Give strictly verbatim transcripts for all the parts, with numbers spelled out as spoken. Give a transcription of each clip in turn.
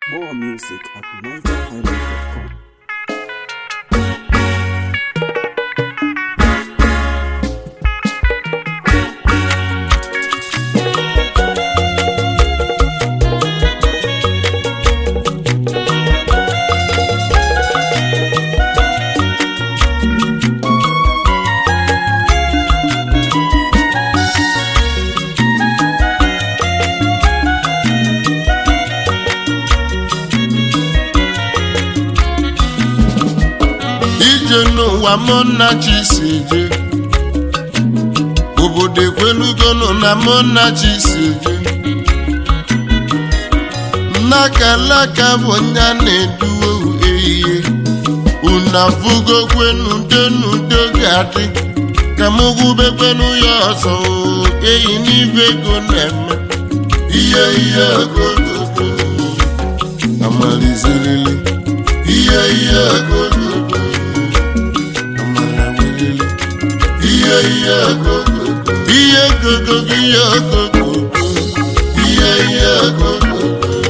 More music at niger highlight dot com. n'ụwa mụ na chi si je obodo ekwelugonụ na mụ na chi si je nnakalaka bụ nya na-eduwe ehihie una fugokwenu denudo ga-adị ka mụ gwubekwenu ya ọzọ eyi n'ibe ego na-eme ihe ihe ogogogo amalizirili ihe ihe ogogogo Iye gogo, iye gogo, iye gogo, iye iye gogo.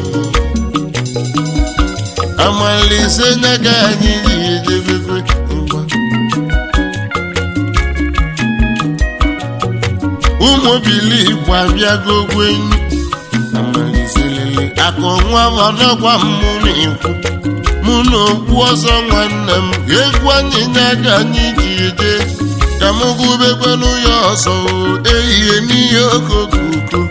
Amalise nyaga nyiri jebebe mba. Umo bili kwa bia gogo enyi. Amalise lele akonwa wanakwa muni iku. Muno kuoso mwanem yekwa nyaga nyiri jebebe. Kamugube kwenu yoso eyiye niyo kokuku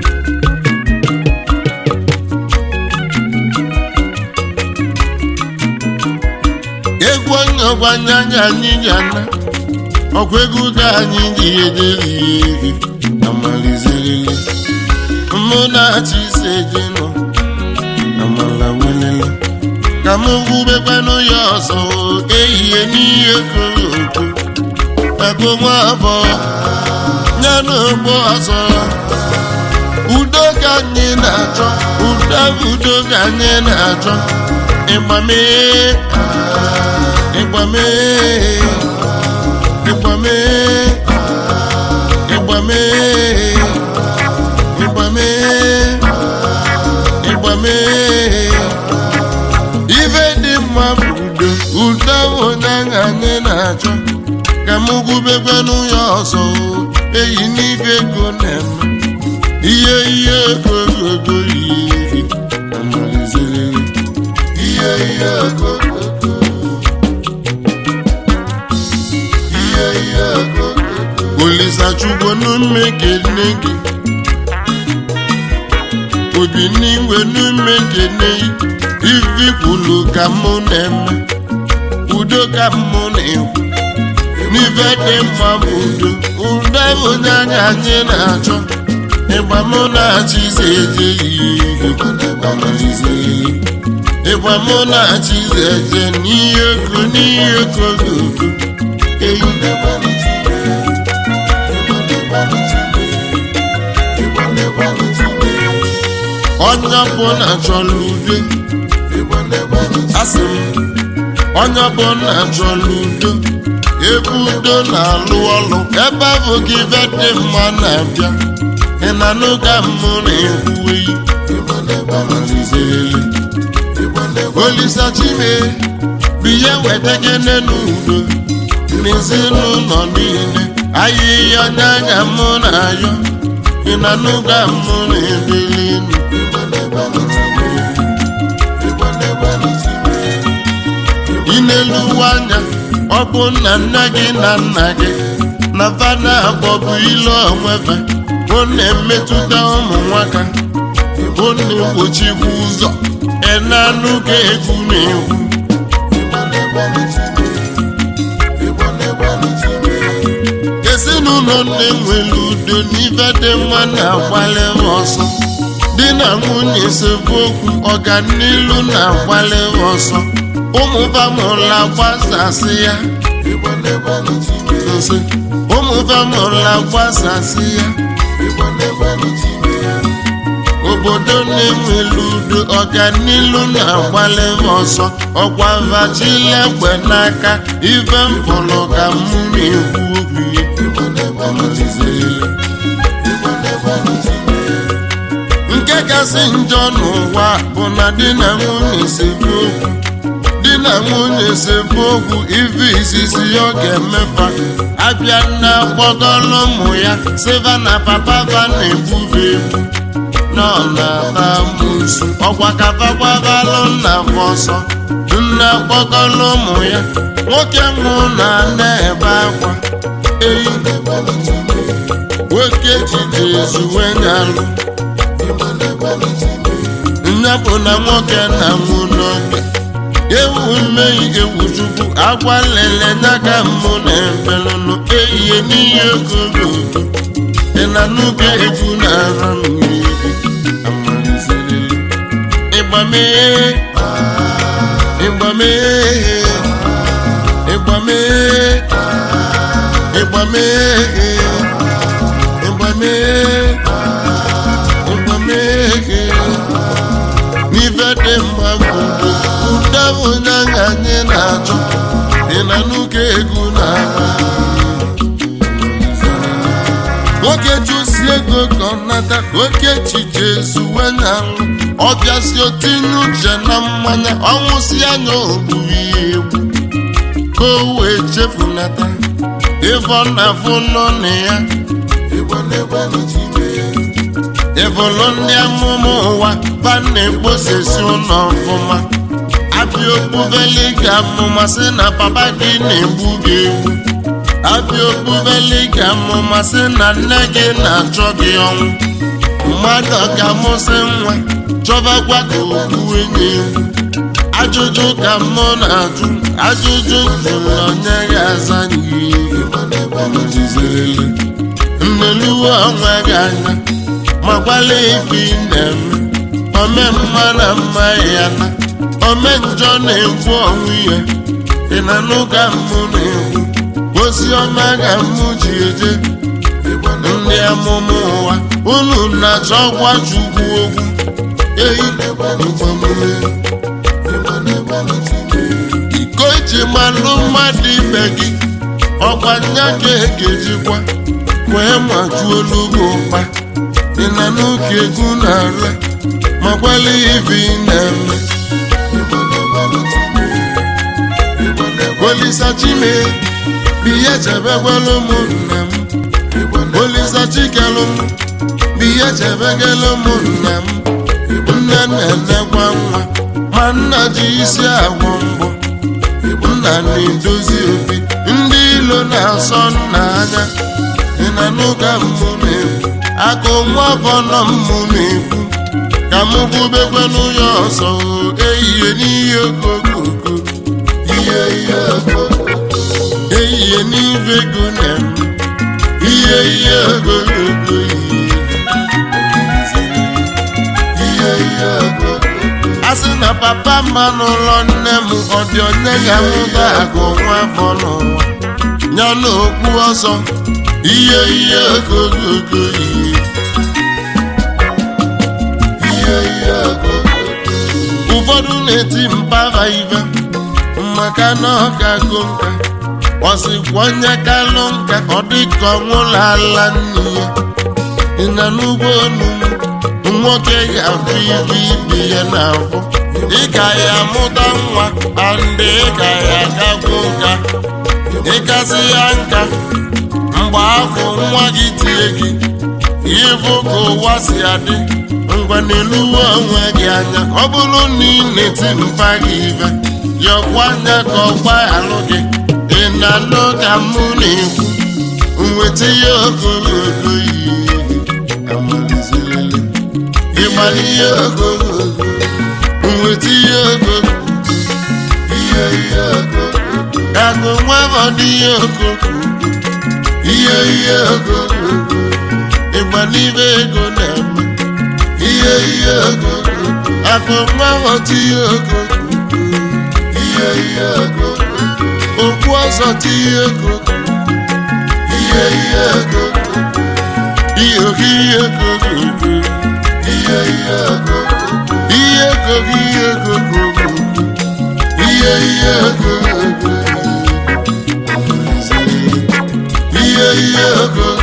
Egwanya gwanyanya nyijana Okwegu ganyi ndiyedeli Amalizeli Muna chisejeno Amala welele Kamugube kwenu yoso eyiye niyo kokuku Ego mwabo Nyano bozo Udo ganye na jo Udo udo ganye na jo Ikwame Ikwame Ikwame Ikwame Ikwame Ikwame Ive di mwabudo Udo unanganye na jo Kamugube kwenu yoso eyi n'ibe ego na-eme ihe ihe gogogo ihe amalizerele ihe ihe gogogo ihe ihe gogogo Olisa chukwu n'ume kene gị obi n'iwe n'ume kene ivi kwulu ka mụ na-eme udo ka mụ na-ekwu N'ife dị mma bụ udo udo bụ nyanya anyị na-achọ ịgba mụ na-achị ise eje ihe ịgba mụ na-achị ise eje n'ihe ego n'ihe ego gogo eyi onye bụ na chọrọ udo asị m onye bụ na chọrọ udo Ebe udo na-alụ ọlụ ebe abụ gị vete mma na-abịa ị na n'ụga mmụ na-ekwuwe Olisa Chime biye weta gene n'udo n'ezinụlọ niile ahịhịa n'anya mụ na-ayọ ị na n'ụga mmụ na-ebeli ị na-eluwe anya Ọ bụ nna nna gị na nna gị na fada abọbụ ilu onwefe ọ na-emetụta ụmụ nwaka ọ na-egbochikwa ụzọ enanụ ga-egwu na-egwu ezinụlọ na-enwere udo n'ife dị mma na-akwali ọsọ di na nwunye esemokwu ọganilu na-akwali ọsọ ụmụ famụla gbasasị ya ụmụ famụla gbasasị ya obodo na-enwere udo ọganilu na-agbalị ọsọ ọkwa vachile egbe n'aka ife mpụrụ ka mụ na-ekwu okwu nke kasị njọ n'ụwa bụ na di na nwunye sebe okwu di na nwunye sebe okwu ife izizi ọ ga-emefa abịa na gbọgọlụ ụmụ ya seva na papa va na-egbuve egbu nọ na-ata musu ọkwa kafakwabalụ nna ọsọ nna gbọgọlụ ụmụ ya nwoke nwụ na na-ebe akwa eyi nwoke jide ezuwe nyalụ nne bụ na nwoke na nwụ n'oge ewu mmehie ewu chukwu agwa lele n'aka mmụ na ebelụnụ ehihie n'ihe ogologo dị na n'oge egwu na-ara mmiri amalizerele ịgbamee ịgbamee ịgbamee ịgbamee ịgbamee ịgbamee n'ife dị mma mbụ ụda onye anya anyị na-achọ dị na n'ụka egwu na-aba nwoke chụsi ego ka ọ nata ka oke chiche ezuwe na nrụ ọ bịasi otinye uche na mmanya ọnwụsị anya ogburu ihe egwu ka o wee chefunata ife ọ na-afụ nọ na ya ịbụlụ ndị amụma ụwa ba na-ekposesi ụlọ ọfụma abịa okpuveli ga amụma sị na papa gị na-egbu gị egbu abịa okpuveli ga amụma sị na nne gị na-achọ gị ọnwụ mmadụ ga-amụsị nwa chọbakwa ka okpu enye egwu ajụjụ ka mụ na-ajụ ajụjụ jụrụ onye ya aza n'ihe nneluwe onwe gị anya makwala ife ị na-eme ome mma na mma ya na ome njọ na-ekwu ọnwụ ya ị na n'ụka mmụ na-ekwu ozi ọma ga mmụ ji eje ndị amụma ụwa unu na-achọ gwa Chukwu okwu eyi iko iji malụ mmadụ ibe gị ọkwa nya ka ekejikwa wee majuo n'ugbo ụkpa ị na n'oke egwu na-ala ma gbala ibe ị na-eme Olisa Chime biye chebegwelu ụmụnna m Olisa Chikelu m biye chebegelu ụmụnna m nne na-enekwa nwa ma nna ji isi agwọ mbọ nna na-edozi obi ndị ilo na-asọ nna anya ị na n'ụka mmụ na-ekwu akụ nwa afọ nọ mmụ na-ekwu ka mụ bubekwenụ ya ọsọ ehihie n'ihe okokoko ihe ihe okoko ehihie n'ife ego na-eme ihe ihe okokoko ihe ihe okoko asị na papa mma n'ụlọ nne m ọ dị onye ga-amụta akụ nwa afọ n'ụwa ya na okpu ọsọ ihe ihe okokoko ihe ihe okokoko ụfọdụ na-eti mpava ive maka na ọ ga-agụ nka ọ sịkwa onye kalụ nka ọ dịka ọnwụla ala nne ya ị na n'ugbo onu nwoke ga-afụ ibe ibe ya n'afọ ị ka ya amụta nwa andị ị ka ya agagwu nka ịkasị ya nka mgbe afọ nwa gị tie gị ịfụ ka ụwa si adị ngwa n'eluwe onwe gị anya ọ bụrụ na ị na-eti mpa gị ive yọkwa anya ka ọgba alụ gị ị na-anụ ka mụ na-ekwu nweta ya ogologo ihe amalizerele ịgbara ihe ogologo nweta ihe ogologo ihe ihe ogologo agụ nwa ọdị ihe ogologo ihe ihe ogologo ịgba n'ibe ego na-eme ihe ihe ogologo agụ nwa ọdị ihe ogologo ihe ihe ogologo okwu ọzọ dị ihe ogologo ihe ihe ogologo ihe oge ihe ogologo ihe ihe ogologo ihe ogogo ihe ogologo ihe ihe ogologo ihe ihe ogologo